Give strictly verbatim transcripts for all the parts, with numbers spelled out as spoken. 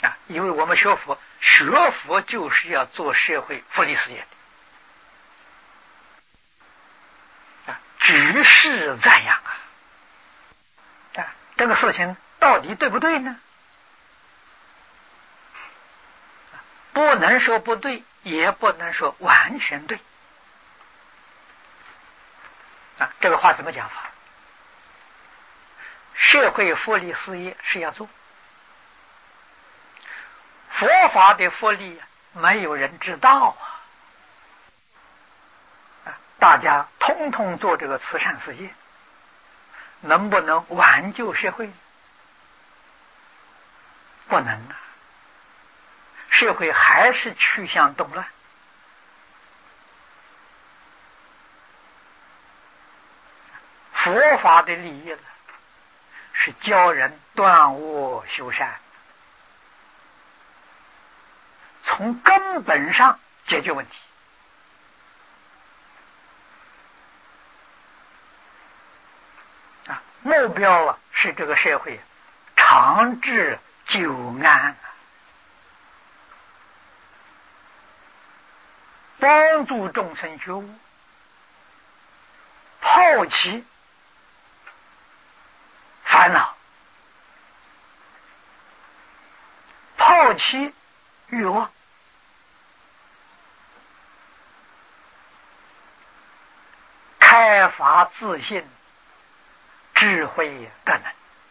啊，因为我们学佛，学佛就是要做社会福利事业的啊，举世赞扬啊！啊，这个事情到底对不对呢？不能说不对，也不能说完全对啊。这个话怎么讲法？社会福利事业是要做，佛法的福利没有人知道啊！大家通通做这个慈善事业，能不能挽救社会？不能啊！社会还是趋向动乱。佛法的利益呢，是教人断恶修善，从根本上解决问题啊，目标啊是这个社会长治久安啊，帮助众生觉悟，抛弃烦恼，抛弃欲望，开发自信，智慧德能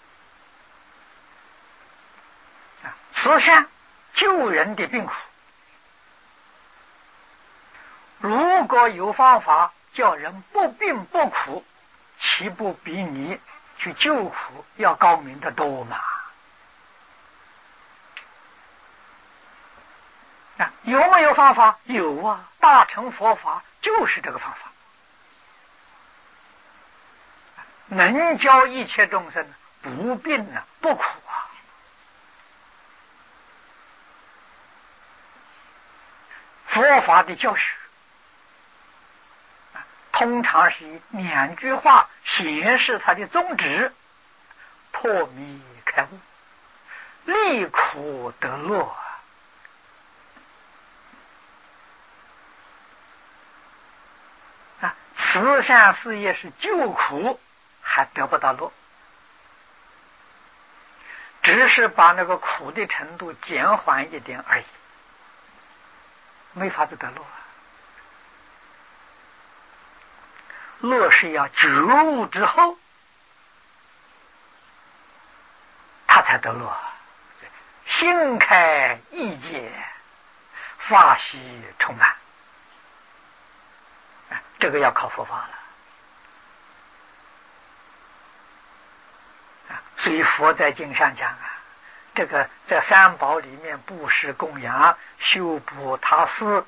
啊！慈善救人的病苦，如果有方法叫人不病不苦，岂不比你去救苦要高明得多嘛？啊，有没有方法？有啊！大乘佛法就是这个方法，能教一切众生不病啊，不苦啊。佛法的教学通常是以两句话显示它的宗旨：破迷开悟，离苦得乐啊！慈善事业是救苦，还得不到乐，只是把那个苦的程度减缓一点而已，没法子得乐啊！乐是要觉悟之后，他才得乐。心开意解，法喜充满，这个要靠佛法了。所以佛在经上讲啊，这个在三宝里面布施供养、修补他施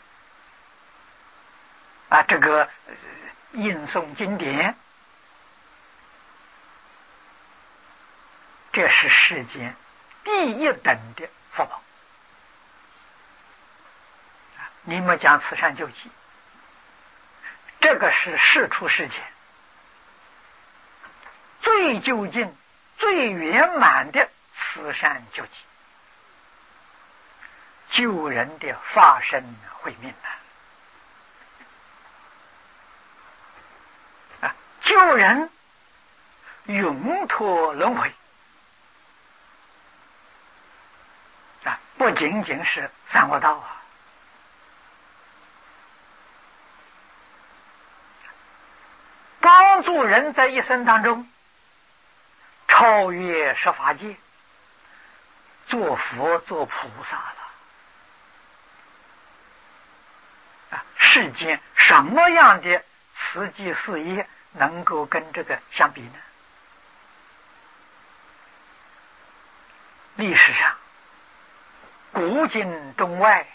啊，这个吟诵经典，这是世间第一等的福报。你们讲慈善救济，这个是世出世间最究竟、最圆满的慈善救济，救人的发身慧命啊！救人永脱轮回啊，不仅仅是三恶道啊，帮助人在一生当中超越十法界，做佛做菩萨了啊！世间什么样的慈济事业能够跟这个相比呢？历史上古今中外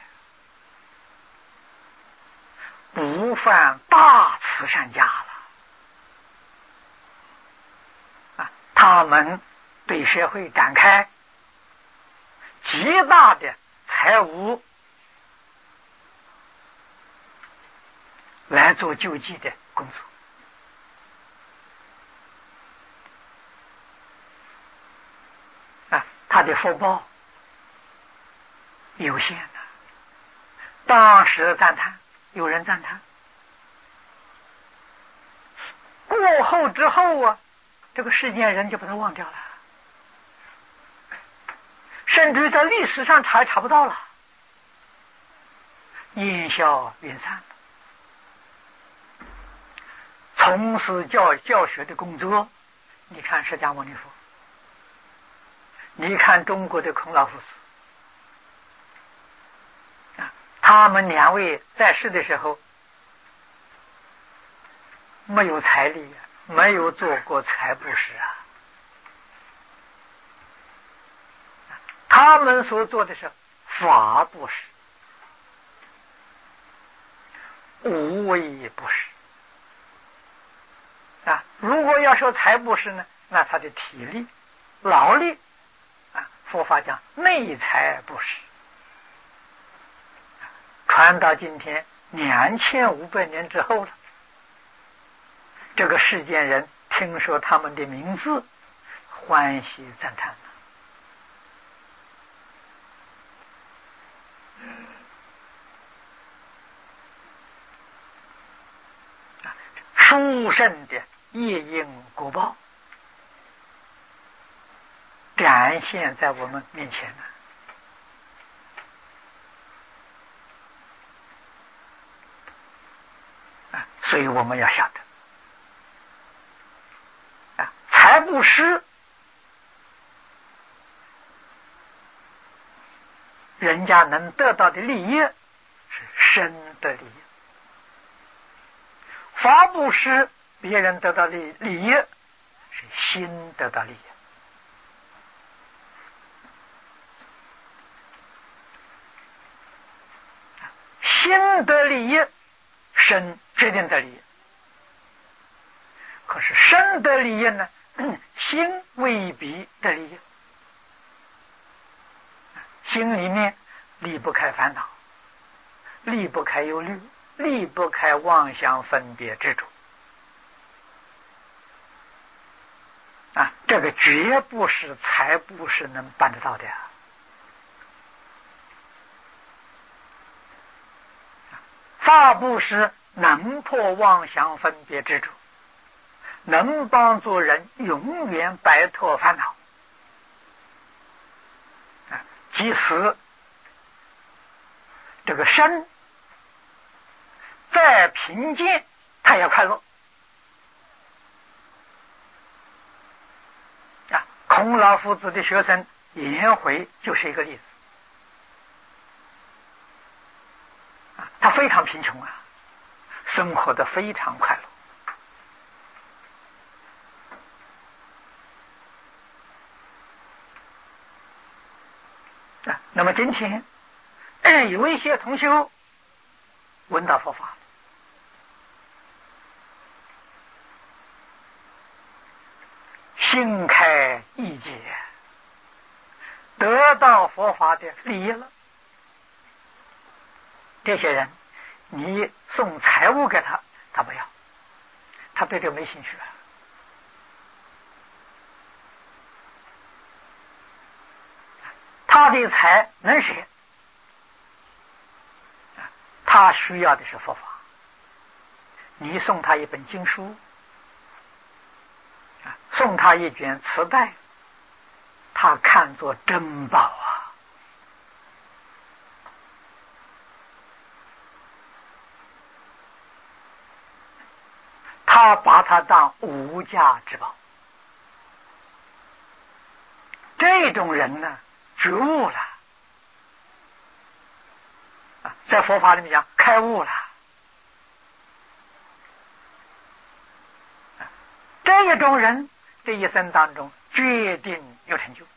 不犯大慈善家了啊！他们对社会展开极大的财务来做救济的工作啊！他的福报有限的。当时赞叹，有人赞叹，过后之后啊，这个世间人就把它忘掉了，甚至在历史上查也查不到了，烟消云散了。从事教教学的工作，你看释迦牟尼佛，你看中国的孔老夫子啊，他们两位在世的时候没有财力，没有做过财布施啊，他们所做的是法布施，无为布施啊。如果要说财布施呢，那他的体力劳力啊，佛法讲内财布施，传到今天两千五百年之后了，这个世间人听说他们的名字，欢喜赞叹了。殊胜的业因果报展现在我们面前了。啊，所以我们要晓得，啊，财布施，人家能得到的利益是身的利益。法布施，别人得到利利益是心得到利益。心得利益，身决定得利益。可是身得利益呢，心未必得利益。心里面离不开烦恼，离不开忧虑，离不开妄想分别执着啊，这个绝不是财布施能办得到的啊。法布施能破妄想分别执着，能帮助人永远摆脱烦恼啊，即使这个身再贫贱，他也快乐啊。孔老夫子的学生颜回就是一个例子啊，他非常贫穷啊，生活得非常快乐啊。那么今天有一些同修闻到佛法，心开意解，得到佛法的利益了。这些人你送财物给他，他不要，他对这个没兴趣了。他的财能舍，他需要的是佛法。你送他一本经书，送他一卷磁带，他看作珍宝啊。他把它当无价之宝。这种人呢，觉悟了啊，在佛法里面讲开悟了。这一种人这一生当中决定有成就，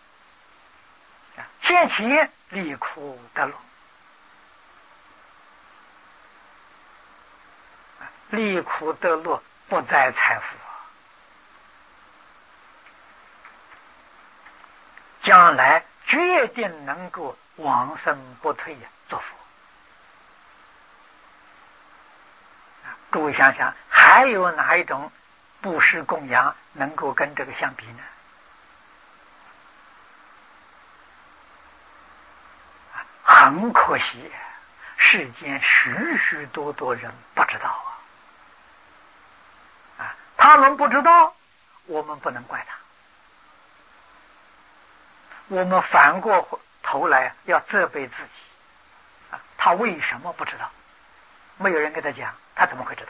现前离苦得乐，离苦得乐不在财富，将来决定能够往生不退做佛。各位想想，还有哪一种布施供养能够跟这个相比呢？ 很可惜，世间许许多多人不知道啊！啊，他们不知道，我们不能怪他，我们反过头来要责备自己啊！他为什么不知道？没有人给他讲，他怎么会知道？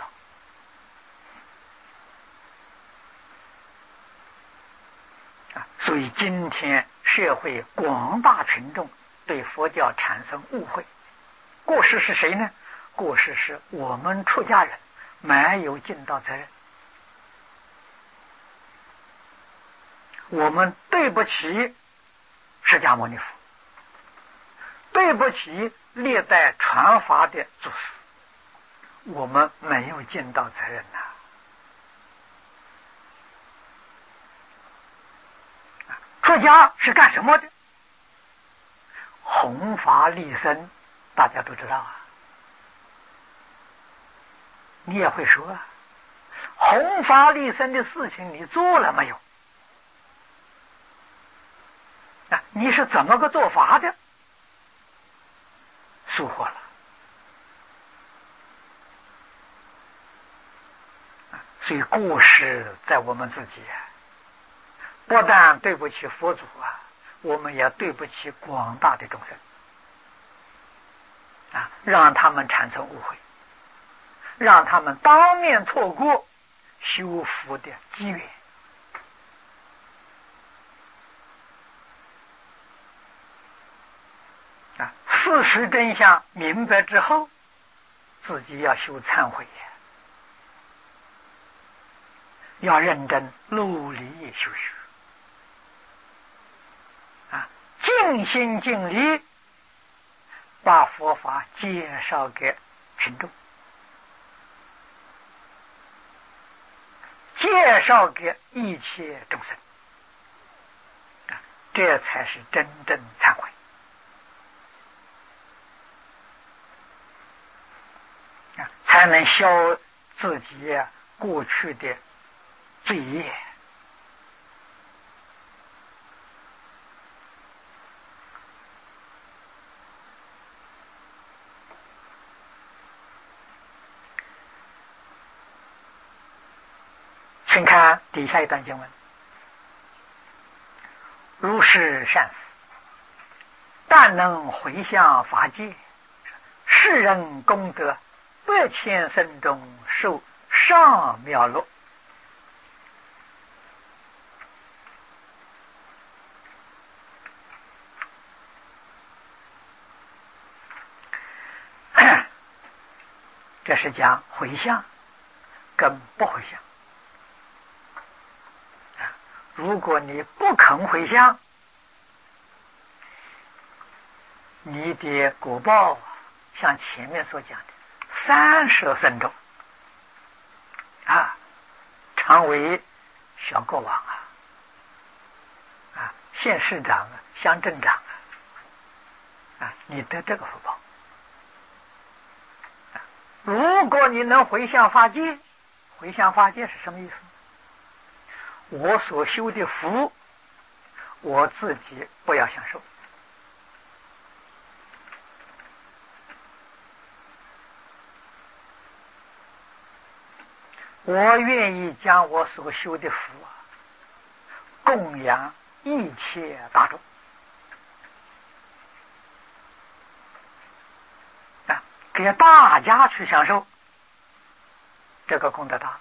啊！所以今天社会广大群众对佛教产生误会，过失是谁呢？过失是我们出家人没有尽到责任，我们对不起释迦牟尼佛，对不起历代传法的祖师，我们没有尽到责任呐、啊！出家是干什么的？弘法利生，大家都知道啊。你也会说啊，弘法利生的事情你做了没有？啊，你是怎么个做法的？疏忽了。啊，所以过失在我们自己啊，不但对不起佛祖啊，我们也对不起广大的众生啊，让他们产生误会，让他们当面错过修福的机缘。啊，事实真相明白之后，自己要修忏悔，要认真努力修学啊，尽心尽力把佛法介绍给群众，介绍给一切众生啊，这才是真正忏悔啊，才能消自己过去的罪业。请看底下一段经文：如是善事，但能回向法界，世人功德百千生中受上妙乐。这是讲回向跟不回向。如果你不肯回向，你的果报像前面所讲的三十生中啊，常为小国王啊，啊，县市长啊，乡镇长啊，啊，你得这个福报。啊，如果你能回向法界，回向法界是什么意思？我所修的福，我自己不要享受，我愿意将我所修的福啊，供养一切大众啊，给大家去享受，这个功德大。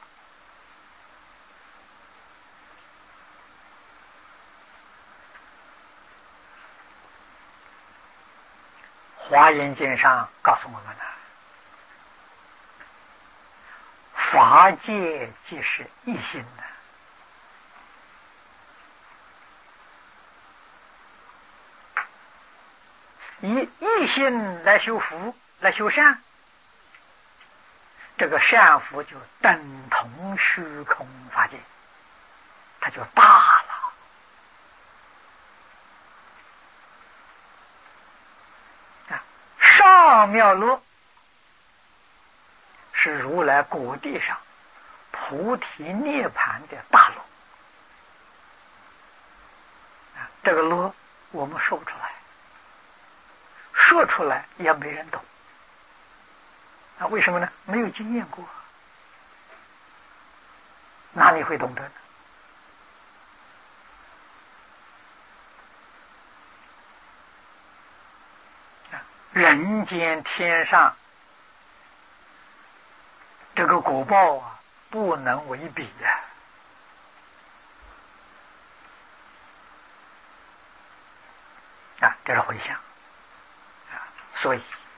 华严经上告诉我们了，法界即是一心的，以一心来修福，来修善，这个善福就等同虚空法界，它就大了。上妙乐是如来果地上菩提涅盘的大乐啊，这个乐我们说不出来，说说出来也没人懂。啊，为什么呢？没有经验过，哪里会懂得呢？人间天上这个果报啊，不能为比呀！啊，这是回向啊，所以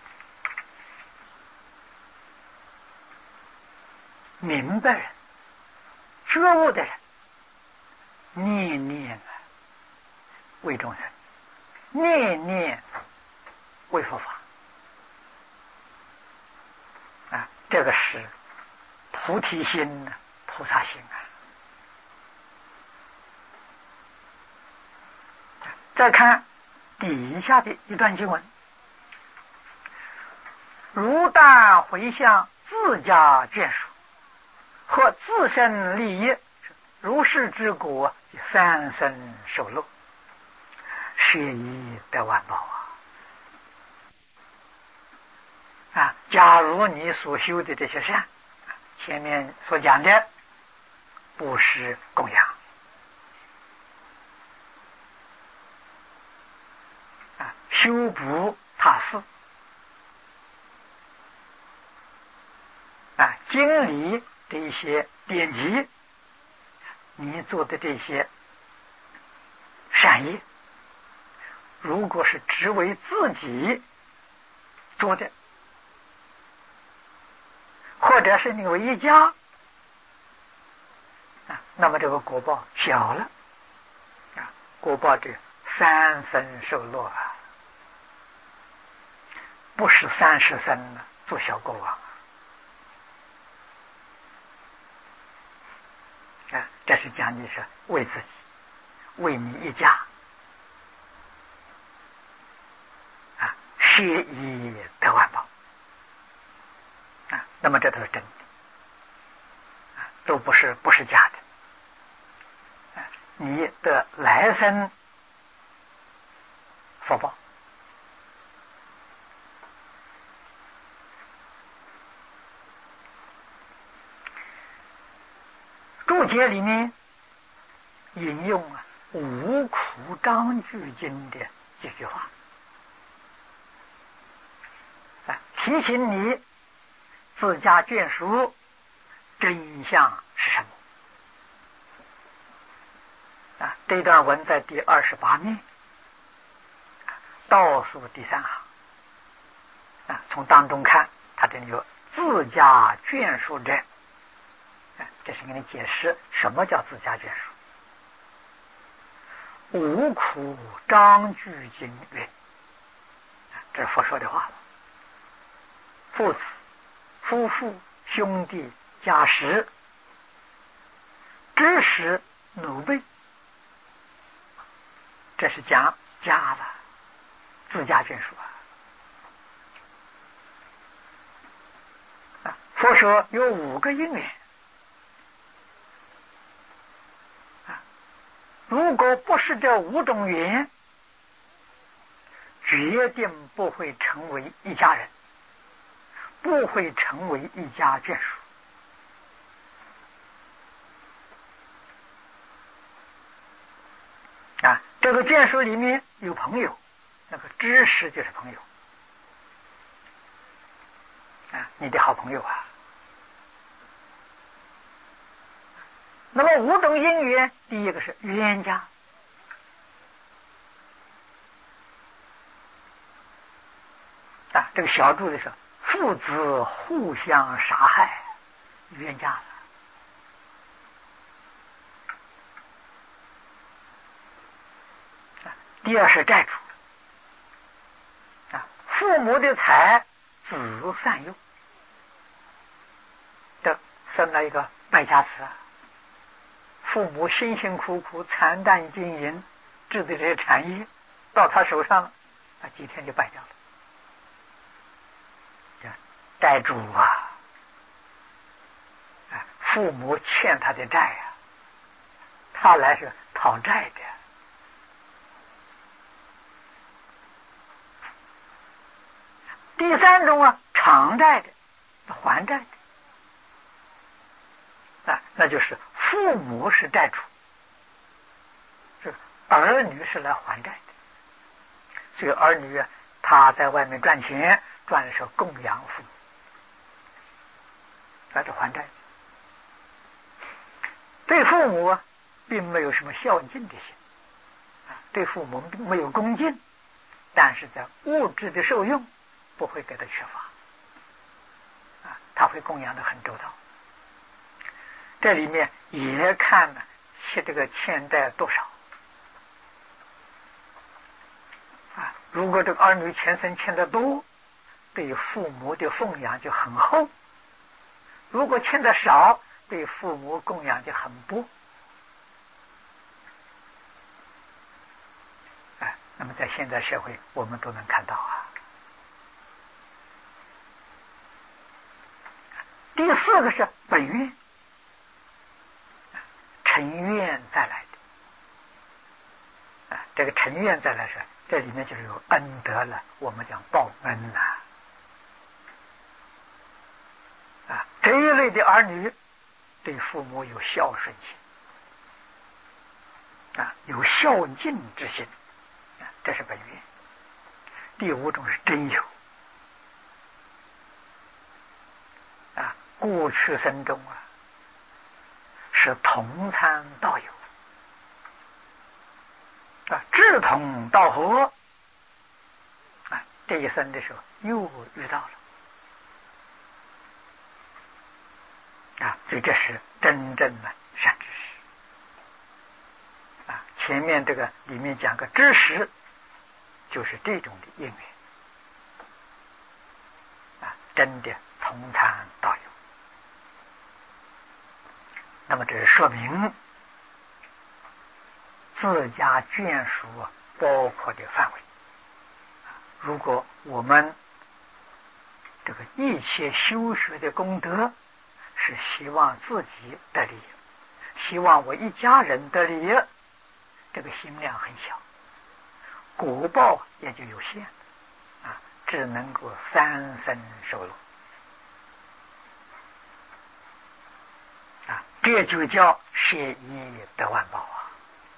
明白人、觉悟的人，念念为众生，念念为佛法啊，这个是菩提心、菩萨心啊。再看底下的一段经文：如但回向自家眷属和自身利益，如是之果，三生受乐，学以得万报啊！啊，假如你所修的这些善，前面所讲的布施供养啊，修补他寺啊，经理的一些典籍，你做的这些善业，如果是只为自己做的，或者是你为一家啊，那么这个果报小了啊，果报这三生受乐啊，不是三十生呢做小国王啊，这是讲的是为自己，为你一家啊，学以得万报啊，那么这都是真的啊，都不是不是假的啊，你的来生福报。注解里面引用啊《五苦章句经》的几句话啊，提醒你自家眷属真相是什么啊？这段文在第二十八面倒数第三行啊，从当中看，它这里有自家眷属者。这是给你解释什么叫自家眷属。五苦章句经云，这是佛说的话，父子、夫妇、兄弟、家室、知识、奴婢，这是讲家了，自家眷属啊。佛说有五个因缘，如果不是这五种缘，决定不会成为一家人，不会成为一家眷属啊。这个眷属里面有朋友，那个知识就是朋友啊，你的好朋友啊。那么五种因缘，第一个是冤家啊，这个小注的是父子互相杀害，冤家了啊。第二是债主啊，父母的财子善用，这生了一个败家子啊。父母辛辛苦苦惨淡经营制的这些产业到他手上了啊，几天就败掉了。债主啊，啊，父母欠他的债啊，他来是讨债的第三种啊，偿债的，还债的啊，那就是父母是债主，这儿女是来还债的。所以儿女啊，他在外面赚钱，赚的是供养父母，那是还债。对父母啊，并没有什么孝敬的心啊，对父母没有恭敬，但是在物质的受用不会给他缺乏啊，他会供养的很周到。这里面也看呢，欠这个欠债多少啊。如果这个儿女前生欠的多，对父母的奉养就很厚；如果欠的少，对父母供养就很薄。哎，那么在现在社会，我们都能看到啊。第四个是本愿，成愿再来的啊。这个成愿再来说，这里面就是有恩德了，我们讲报恩呐啊。这一类的儿女对父母有孝顺心啊，有孝敬之心啊，这是本愿。第五种是真有啊，过去生中啊是同参道友啊，志同道合啊，这一生的时候又遇到了啊，所以这是真正的善知识啊。前面这个里面讲个知识，就是这种的因缘啊，真的同参道友。那么这是说明自家眷属包括的范围。如果我们这个一切修学的功德是希望自己得利益，希望我一家人得利益，这个心量很小，果报也就有限啊，只能够三生受乐啊，这就叫舍一得万报啊。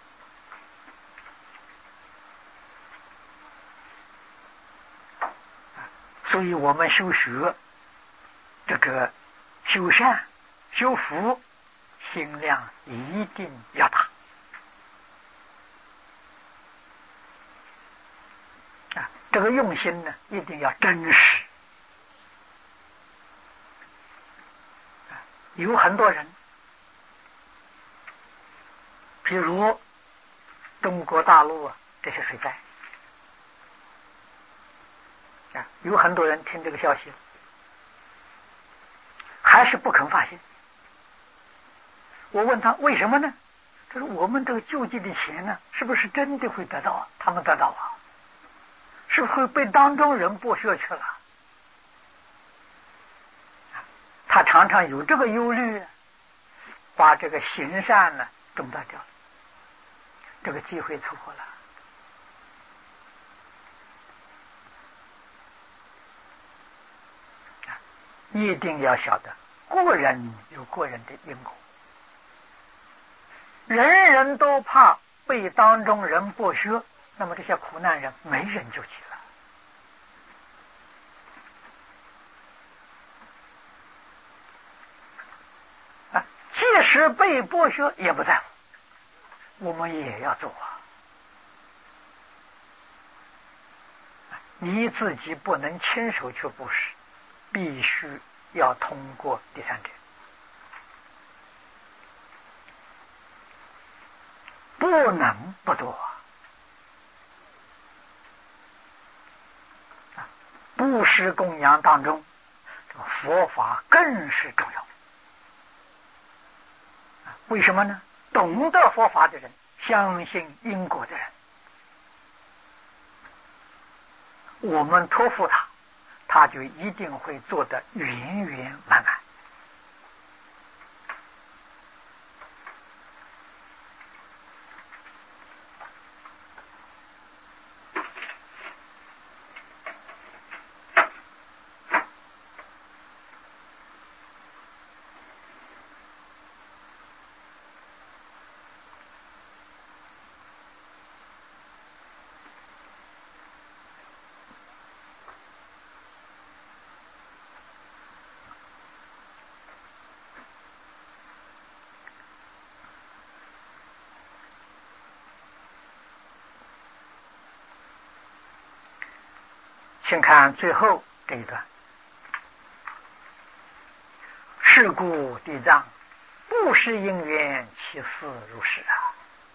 所以我们修学这个修善修福，心量一定要大啊！这个用心呢，一定要真实啊！有很多人，譬如中国大陆啊，这些水灾啊，有很多人听这个消息还是不肯发心。我问他为什么呢？他说我们这个救济的钱呢，是不是真的会得到啊？他们得到啊，是不是会被当中人剥削去了？他常常有这个忧虑，把这个行善呢中断掉了，这个机会错过了。一定要晓得，个人有个人的因果，人人都怕被当中人剥削，那么这些苦难人没人救济了啊！即使被剥削也不在乎，我们也要做啊！你自己不能亲手去布施，必须要通过第三者，不能不做啊！布施供养当中，这个佛法更是重要啊！为什么呢？懂得佛法的人，相信因果的人，我们托付他，他就一定会做得圆圆满满。 请看最后这一段：是故地藏不是因缘其事如是啊。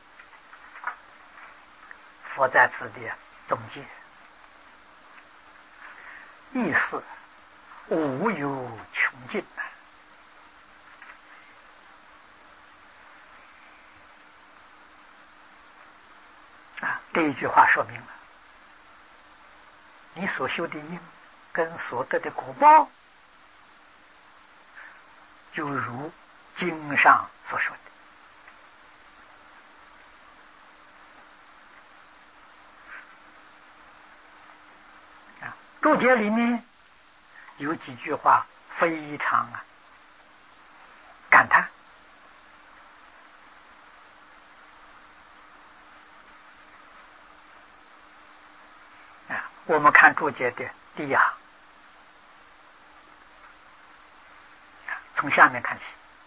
佛在此地总结，意思无有穷尽啊！这一句话说明了，你所修的因跟所得的果报，就如经上所说的。啊，注解里面有几句话非常啊感叹。啊，我们看注解的第一行，从下面看起。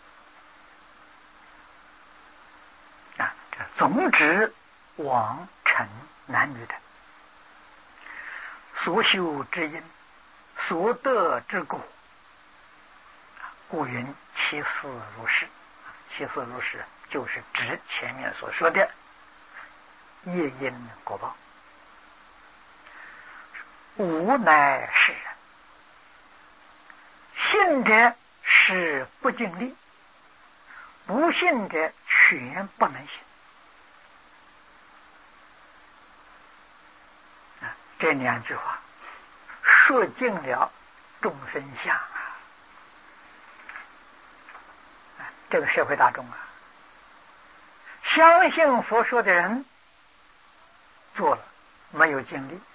啊，这总指往成男女的所修之因，所得之果，故云其事如是。其事如是就是指前面所说的业因果报。无乃是人，信者是不尽力，不信者全不能信。啊，这两句话说尽了众生相啊！啊，这个社会大众啊，相信佛说的人做了，没有尽力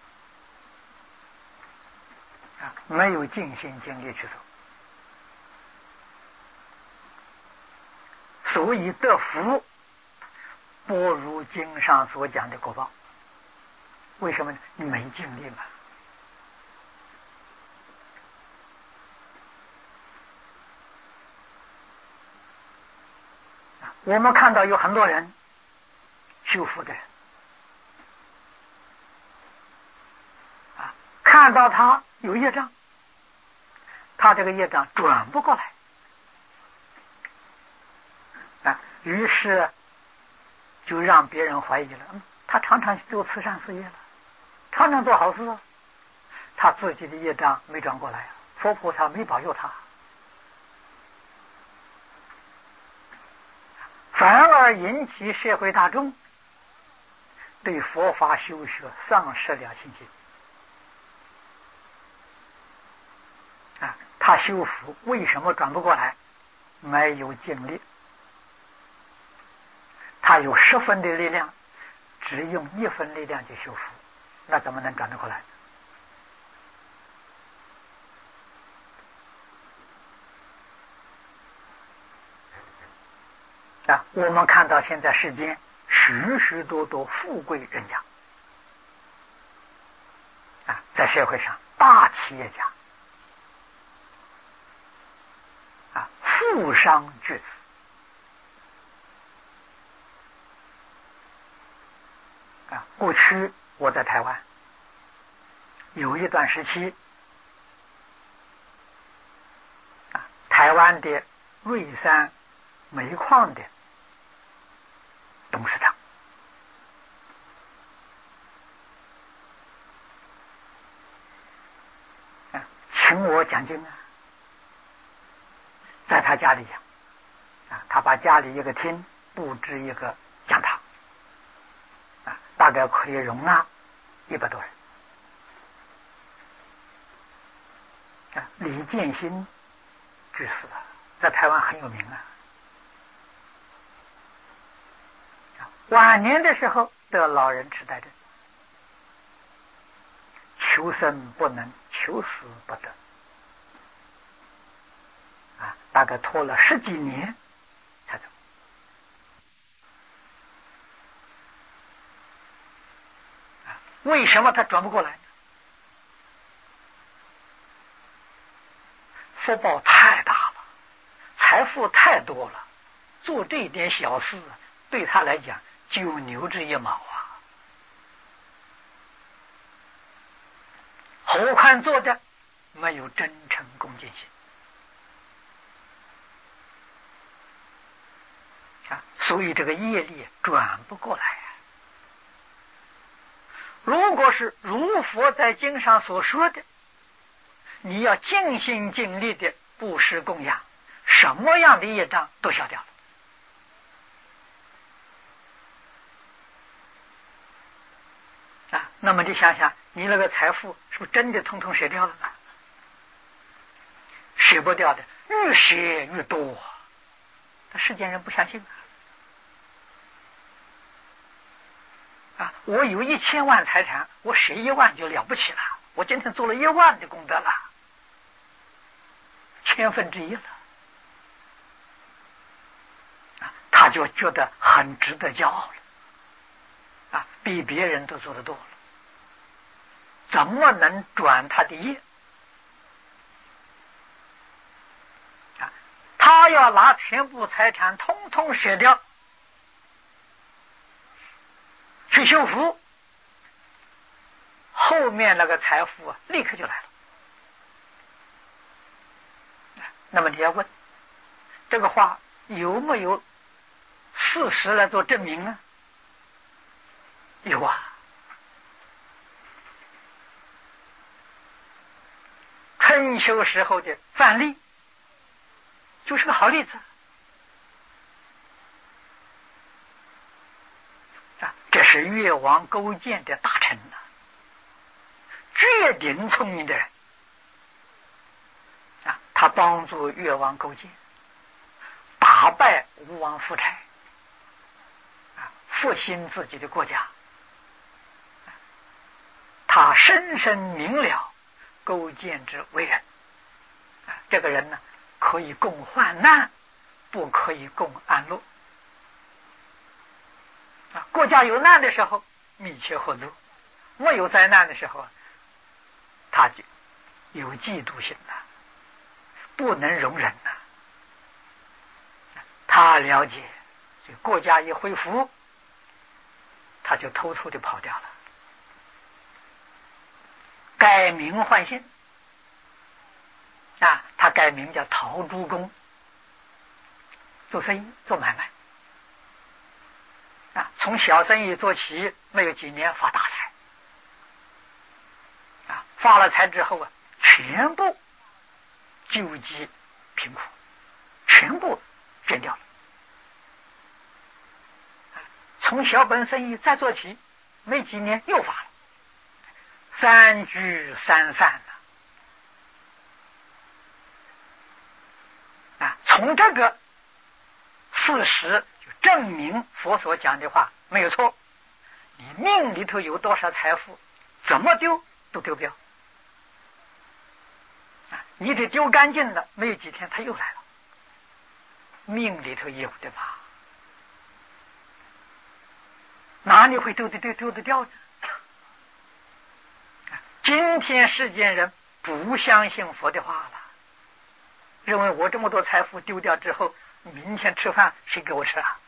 啊，没有尽心尽力去做，所以得福不如经上所讲的果报。为什么呢？你没尽力嘛。我们看到有很多人修福的人啊，看到他有业障，他这个业障转不过来啊，于是就让别人怀疑了，嗯，他常常做慈善事业了，常常做好事了，他自己的业障没转过来，佛菩萨没保佑他，反而引起社会大众对佛法修学丧失了信心啊！他修福为什么转不过来？没有尽力。他有十分的力量，只用一分力量去修福，那怎么能转得过来？啊，我们看到现在世间许许多多富贵人家啊，在社会上大企业家啊，富商巨子啊。过去我在台湾有一段时期啊，台湾的瑞山煤矿的董事长啊，请我讲经啊，在他家里讲啊，他把家里一个厅布置一个讲堂啊，大概可以容纳一百多人啊。李建新居士啊，在台湾很有名啊。晚年的时候得老人痴呆症，求生不能，求死不得啊，大概拖了十几年才走啊。为什么他转不过来呢？福报太大了，财富太多了，做这一点小事对他来讲就牛之一毛啊！ 多宽做的没有真诚恭敬心啊，所以这个业力转不过来啊。如果是如佛在经上所说的，你要尽心尽力的布施供养，什么样的业障都消掉了。啊，那么你想想，你那个财富是不是真的通通舍掉了呢？舍不掉的，越舍越多。但世间人不相信啊！啊，我有一千万财产，我舍一万就了不起了，我今天做了一万的功德了，千分之一了。啊，他就觉得很值得骄傲了。啊，比别人都做得多了，怎么能转他的业？啊，他要拿全部财产通通舍掉去修福，后面那个财富啊，立刻就来了。那么你要问，这个话有没有事实来做证明呢？有啊，春秋时候的范蠡就是个好例子啊！这是越王勾践的大臣啊，绝顶聪明的人啊！他帮助越王勾践打败吴王夫差啊，复兴自己的国家。他深深明了勾践之为人啊，这个人呢，可以共患难，不可以共安乐啊。国家有难的时候密切合作，没有灾难的时候他就有嫉妒心了，不能容忍了。他了解这国家一恢复，他就偷偷的跑掉了，改名换姓啊，他改名叫陶朱公，做生意做买卖啊，从小生意做起，没有几年发大财啊，发了财之后啊，全部救济贫苦，全部捐掉了。从小本生意再做起，没几年又发了，三聚三散了啊！从这个事实就证明佛所讲的话没有错，你命里头有多少财富，怎么丢都丢不掉啊！你得丢干净了，没有几天他又来了，命里头有的吧？哪里会丢得丢丢得掉呢？今天世间人不相信佛的话了，认为我这么多财富丢掉之后，明天吃饭谁给我吃啊？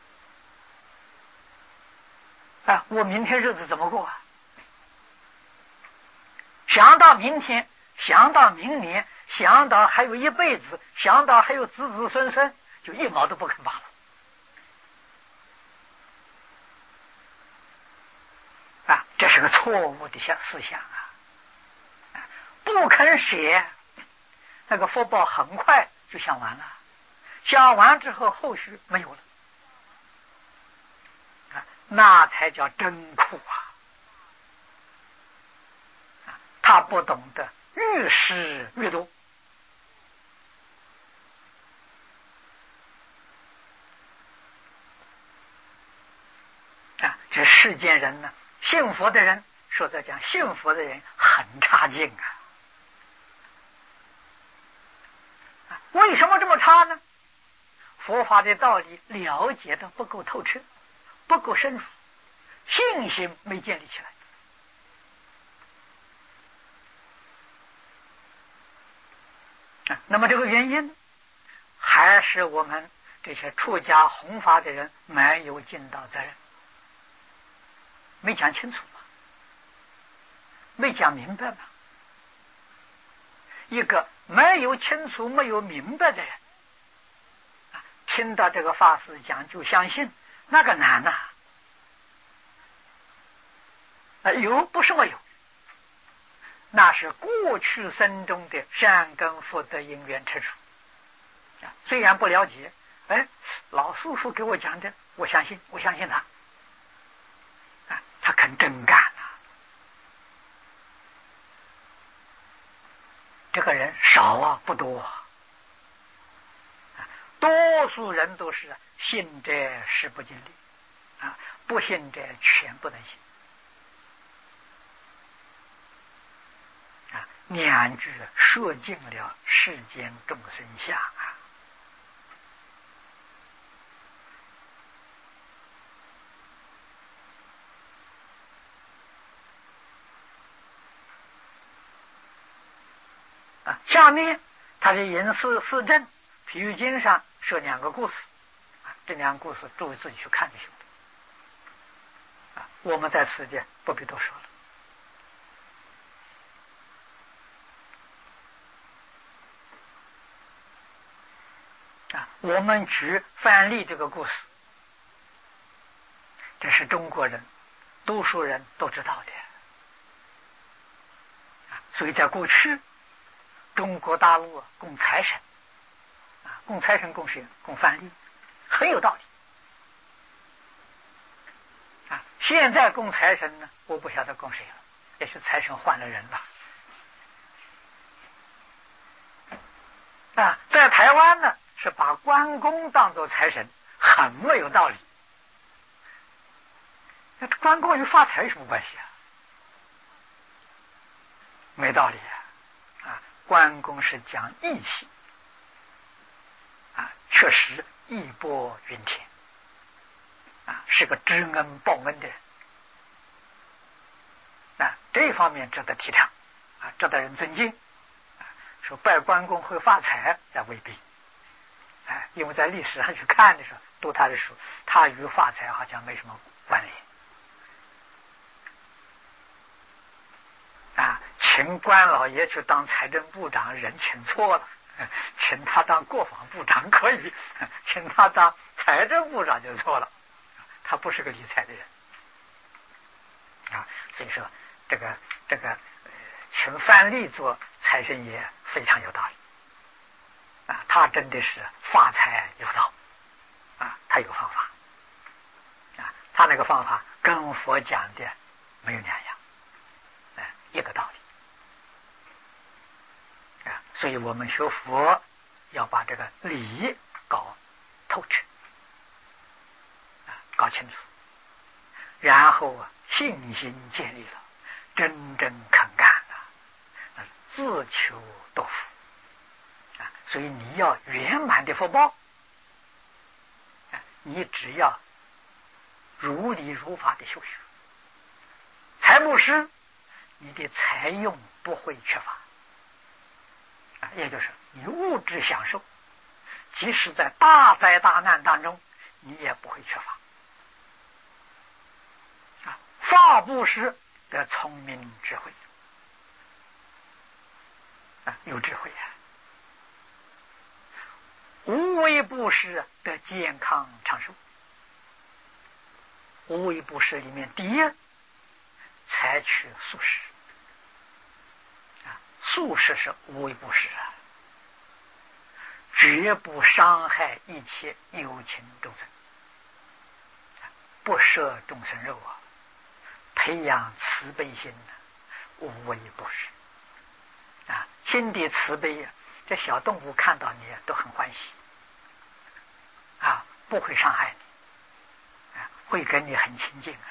啊，我明天日子怎么过啊？想到明天，想到明年，想到还有一辈子，想到还有子子孙孙，就一毛都不肯拔了。啊，这是个错误的想思想啊！不肯舍，那个福报很快就享完了，享完之后后续没有了，啊，那才叫真苦啊！啊，他不懂得越施越多啊！这世间人呢，信佛的人说在讲，信佛的人很差劲啊！为什么这么差呢？佛法的道理了解的不够透彻，不够深入，信心没建立起来啊。那么这个原因还是我们这些出家弘法的人没有尽到责任，没讲清楚嘛，没讲明白嘛， 一个没有清楚、没有明白的人，听到这个法师讲就相信，那个难呐、啊！啊，有不是没有，那是过去生中的善根福德因缘成熟。啊，虽然不了解，哎，老师傅给我讲的，我相信，我相信他。啊，他肯真干啊！这个人少啊，不多啊。多数人都是信者事不尽力，啊，不信者全不能信。啊，两句说尽了世间众生相啊！啊，下面他的引四四正譬喻经上说两个故事，啊，这两个故事诸位自己去看就行了。啊，我们在此地不必多说了。啊，我们举范蠡这个故事，这是中国人多数人都知道的。啊，所以在过去，中国大陆供财神，啊，供财神供谁？供范蠡，很有道理。啊，现在供财神呢，我不晓得供谁了，也许财神换了人了。啊，在台湾呢，是把关公当作财神，很没有道理。那关公与发财有什么关系啊？没道理啊！啊，关公是讲义气，啊，确实义薄云天，啊，是个知恩报恩的人，啊，这一方面值得提倡，啊，值得人尊敬。啊，说拜关公会发财，在未必。哎，因为在历史上去看的时候，读他的书，他与发财好像没什么关联。啊，请关老爷去当财政部长，人请错了，请他当国防部长可以，请他当财政部长就错了，他不是个理财的人。啊，所以说这个这个、呃、请范蠡做财神爷非常有道理。啊，他真的是发财有道，啊，他有方法，啊，他那个方法跟佛讲的没有两样，哎、啊，一个道理，啊，所以我们学佛要把这个理搞透彻，啊，搞清楚，然后啊，信心建立了，真正肯干了，自求多福。所以你要圆满的福报，你只要如理如法的修学，财布施，你的财用不会缺乏，也就是你物质享受，即使在大灾大难当中，你也不会缺乏。啊，法布施的聪明智慧，啊，有智慧啊。无为布施的健康长寿，无为布施里面第一，采取素食，啊，素食是无为布施啊，绝不伤害一切有情众生，不摄众生肉啊，培养慈悲心的无为布施啊，心地慈悲啊，这小动物看到你都很欢喜。啊，不会伤害你，啊，会跟你很亲近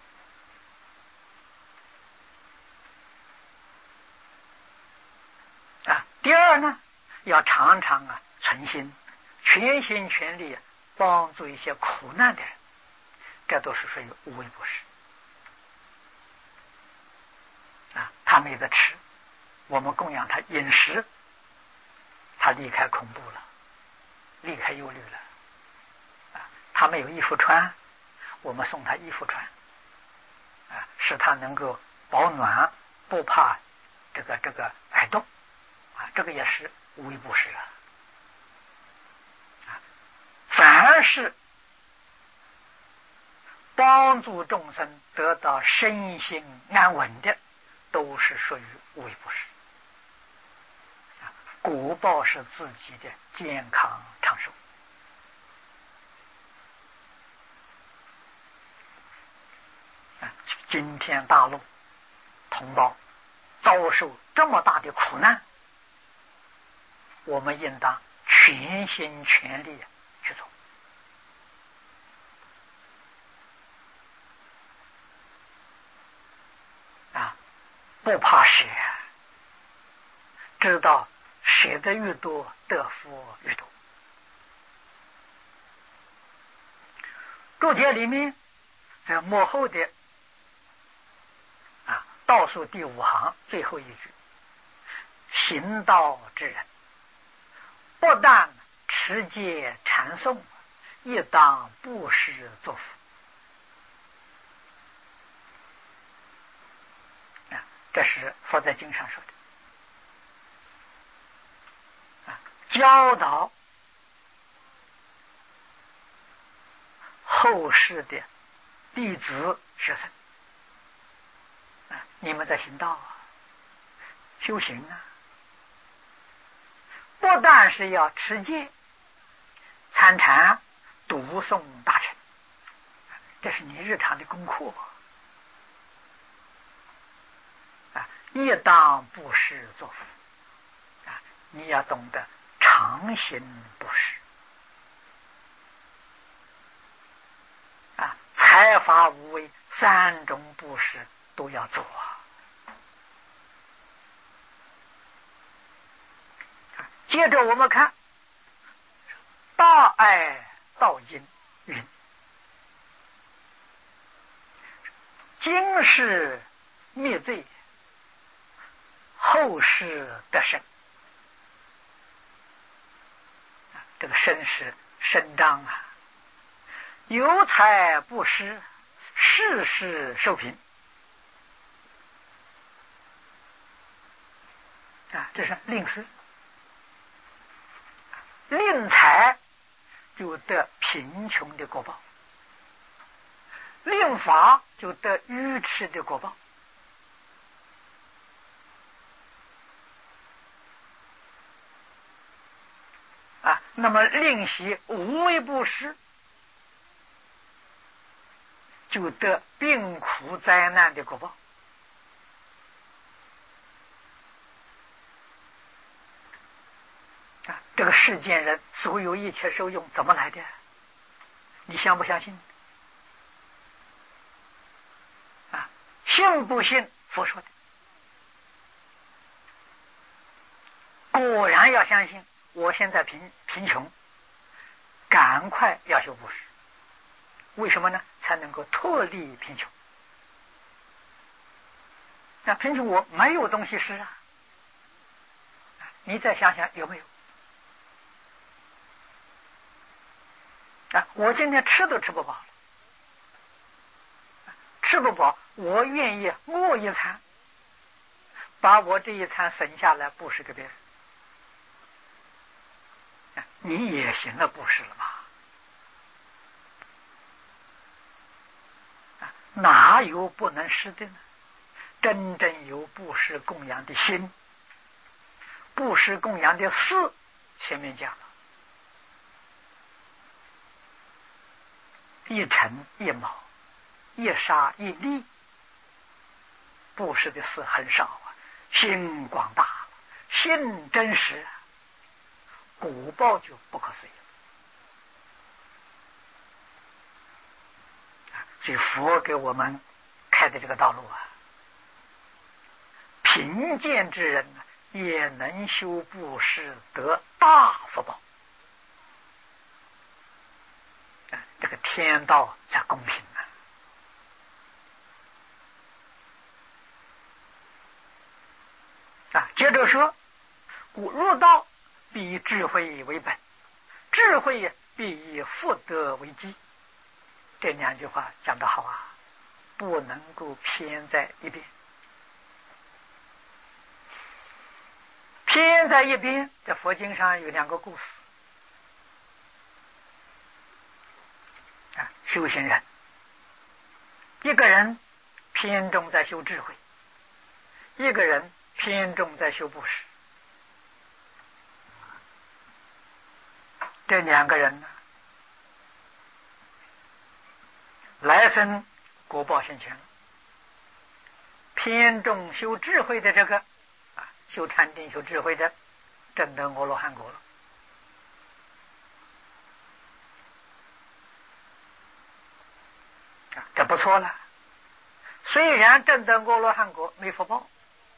啊。啊，第二呢，要常常啊存心，全心全力帮助一些苦难的人，这都是属于无为布施。啊，他没得吃，我们供养他饮食，他离开恐怖了，离开忧虑了。他没有衣服穿，我们送他衣服穿，啊，使他能够保暖，不怕这个这个挨冻， 啊，这个也是无为布施啊。啊，凡是帮助众生得到身心安稳的，都是属于无为布施。啊，果报是自己的健康长寿。啊，今天大陆同胞遭受这么大的苦难，我们应当全心全力去做。啊，不怕舍，知道舍得越多，得福越多。注解里面在幕后的啊倒数第五行最后一句：行道之人，不但持戒禅诵，亦当布施作福。啊，这是佛在经上说的。啊，教导后世的弟子学生。啊，你们在行道啊，修行啊，不但是要持戒、参禅、读诵大乘，这是你日常的功课啊，亦当布施作福啊，你要懂得常行布施啊，财法无为三种布施都要做啊。接着我们看大爱道经云：今世灭罪，后世得生。这个生是伸张啊，有财布施，世世受贫啊，这是令施。吝财就得贫穷的果报，吝法就得愚痴的果报。啊，那么吝惜无为布施，就得病苦灾难的果报。啊，这个世间人所有一切受用怎么来的？你相不相信？啊，信不信佛说的？果然要相信。我现在贫贫穷，赶快要修布施。为什么呢？才能够脱离贫穷。那贫穷我没有东西吃啊，你再想想有没有？啊，我今天吃都吃不饱了，吃不饱，我愿意饿一餐，把我这一餐省下来布施给别人。你也行了布施了吗？哪有不能施的呢？真正有布施供养的心，布施供养的事，前面讲了，一尘一毛，一沙一粒，布施的事很少啊。心广大了，心真实，果报就不可思议了。所以佛给我们开的这个道路啊，贫贱之人也能修布施，得大福报。啊，这个天道才公平啊！啊，接着说，故入道必以智慧为本，智慧必以福德为基。这两句话讲得好啊，不能够偏在一边。 偏在一边，在佛经上有两个故事啊，修行人，一个人偏重在修智慧，一个人偏重在修布施。这两个人呢，来生果报现前了。偏重修智慧的这个啊，修禅定修智慧的，证得阿罗汉果了。啊，这不错了。虽然证得阿罗汉果没福报，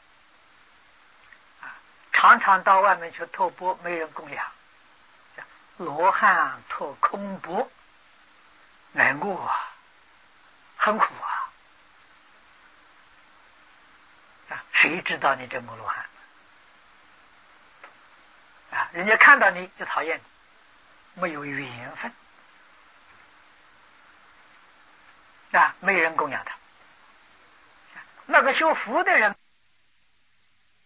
啊，常常到外面去托钵，没人供养，罗汉托空钵，难过啊，很苦啊。啊，谁知道你这阿罗汉？啊，人家看到你就讨厌你，没有缘分啊，没人供养他。那个修福的人